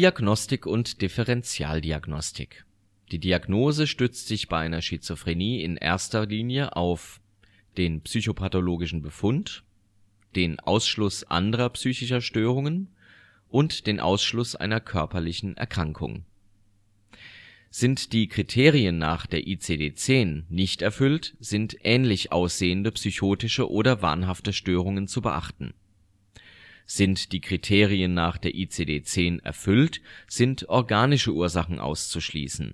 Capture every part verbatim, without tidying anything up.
Diagnostik und Differentialdiagnostik. Die Diagnose stützt sich bei einer Schizophrenie in erster Linie auf den psychopathologischen Befund, den Ausschluss anderer psychischer Störungen und den Ausschluss einer körperlichen Erkrankung. Sind die Kriterien nach der I C D zehn nicht erfüllt, sind ähnlich aussehende psychotische oder wahnhafte Störungen zu beachten. Sind die Kriterien nach der I C D zehn erfüllt, sind organische Ursachen auszuschließen.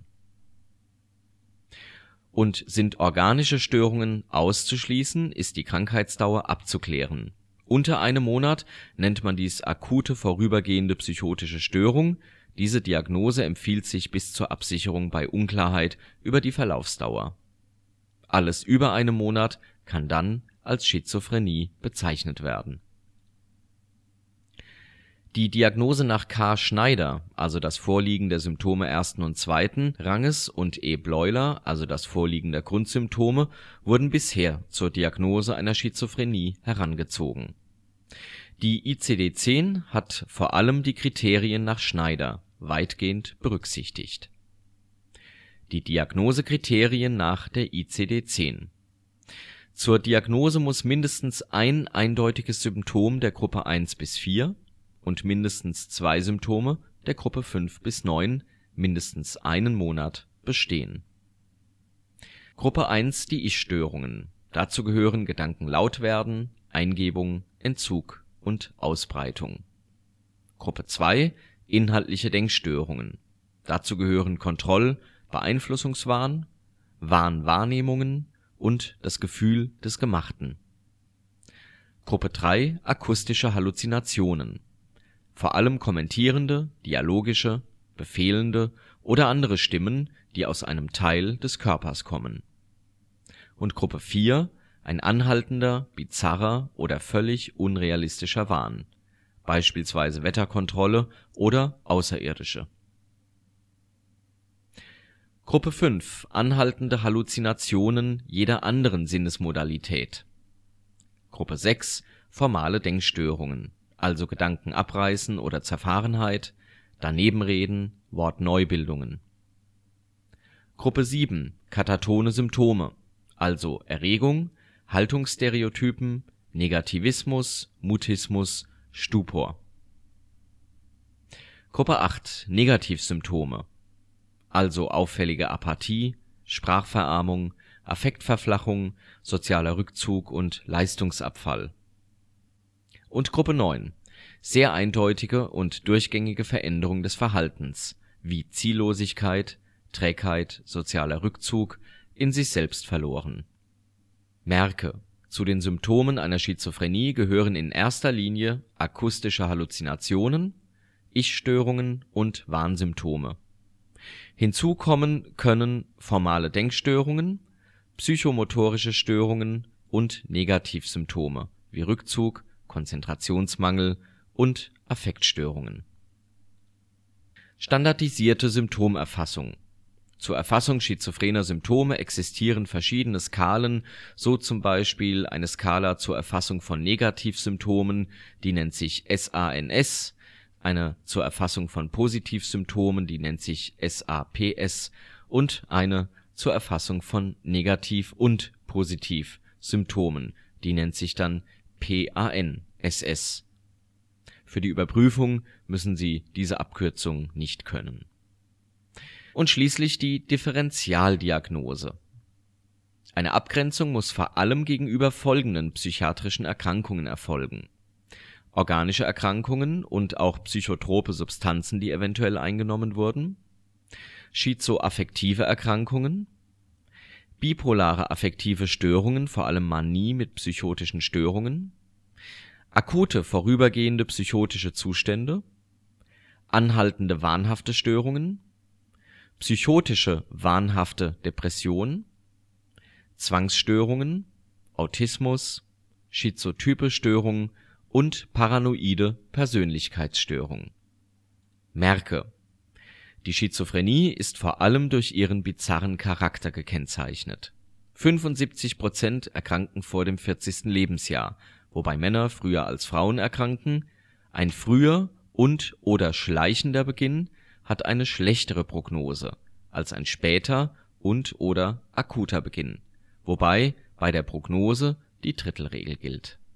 Und sind organische Störungen auszuschließen, ist die Krankheitsdauer abzuklären. Unter einem Monat nennt man dies akute vorübergehende psychotische Störung. Diese Diagnose empfiehlt sich bis zur Absicherung bei Unklarheit über die Verlaufsdauer. Alles über einem Monat kann dann als Schizophrenie bezeichnet werden. Die Diagnose nach K. Schneider, also das Vorliegen der Symptome ersten und zweiten Ranges, und E. Bleuler, also das Vorliegen der Grundsymptome, wurden bisher zur Diagnose einer Schizophrenie herangezogen. Die I C D zehn hat vor allem die Kriterien nach Schneider weitgehend berücksichtigt. Die Diagnosekriterien nach der I C D zehn. Zur Diagnose muss mindestens ein eindeutiges Symptom der Gruppe eins bis vier und mindestens zwei Symptome der Gruppe fünf bis neun mindestens einen Monat bestehen. Gruppe eins die Ich-Störungen. Dazu gehören Gedanken laut werden, Eingebung, Entzug und Ausbreitung. Gruppe zwei inhaltliche Denkstörungen. Dazu gehören Kontroll-, Beeinflussungswahn, Wahnwahrnehmungen und das Gefühl des Gemachten. Gruppe drei akustische Halluzinationen. Vor allem kommentierende, dialogische, befehlende oder andere Stimmen, die aus einem Teil des Körpers kommen. Und Gruppe vier ein anhaltender, bizarrer oder völlig unrealistischer Wahn, beispielsweise Wetterkontrolle oder Außerirdische. Gruppe fünf anhaltende Halluzinationen jeder anderen Sinnesmodalität. Gruppe sechs formale Denkstörungen, also Gedankenabreißen oder Zerfahrenheit, Danebenreden, Wortneubildungen. Gruppe sieben katatone Symptome, also Erregung, Haltungsstereotypen, Negativismus, Mutismus, Stupor. Gruppe acht Negativsymptome, also auffällige Apathie, Sprachverarmung, Affektverflachung, sozialer Rückzug und Leistungsabfall. Und Gruppe neun sehr eindeutige und durchgängige Veränderung des Verhaltens, wie Ziellosigkeit, Trägheit, sozialer Rückzug, in sich selbst verloren. Merke: Zu den Symptomen einer Schizophrenie gehören in erster Linie akustische Halluzinationen, Ich-Störungen und Wahnsymptome. Hinzu kommen können formale Denkstörungen, psychomotorische Störungen und Negativsymptome wie Rückzug, Konzentrationsmangel und Affektstörungen. Standardisierte Symptomerfassung. Zur Erfassung schizophrener Symptome existieren verschiedene Skalen, so zum Beispiel eine Skala zur Erfassung von Negativsymptomen, die nennt sich S A N S, eine zur Erfassung von Positivsymptomen, die nennt sich S A P S, und eine zur Erfassung von Negativ- und Positivsymptomen, die nennt sich dann P A N S S. Für die Überprüfung müssen Sie diese Abkürzung nicht können. Und schließlich die Differentialdiagnose. Eine Abgrenzung muss vor allem gegenüber folgenden psychiatrischen Erkrankungen erfolgen: organische Erkrankungen und auch psychotrope Substanzen, die eventuell eingenommen wurden, schizoaffektive Erkrankungen, bipolare affektive Störungen, vor allem Manie mit psychotischen Störungen, akute vorübergehende psychotische Zustände, anhaltende wahnhafte Störungen, psychotische wahnhafte Depression, Zwangsstörungen, Autismus, schizotype Störung und paranoide Persönlichkeitsstörung. Merke: Die Schizophrenie ist vor allem durch ihren bizarren Charakter gekennzeichnet. fünfundsiebzig Prozent erkranken vor dem vierzigsten Lebensjahr, wobei Männer früher als Frauen erkranken. Ein früher und/oder schleichender Beginn hat eine schlechtere Prognose als ein später und/oder akuter Beginn, wobei bei der Prognose die Drittelregel gilt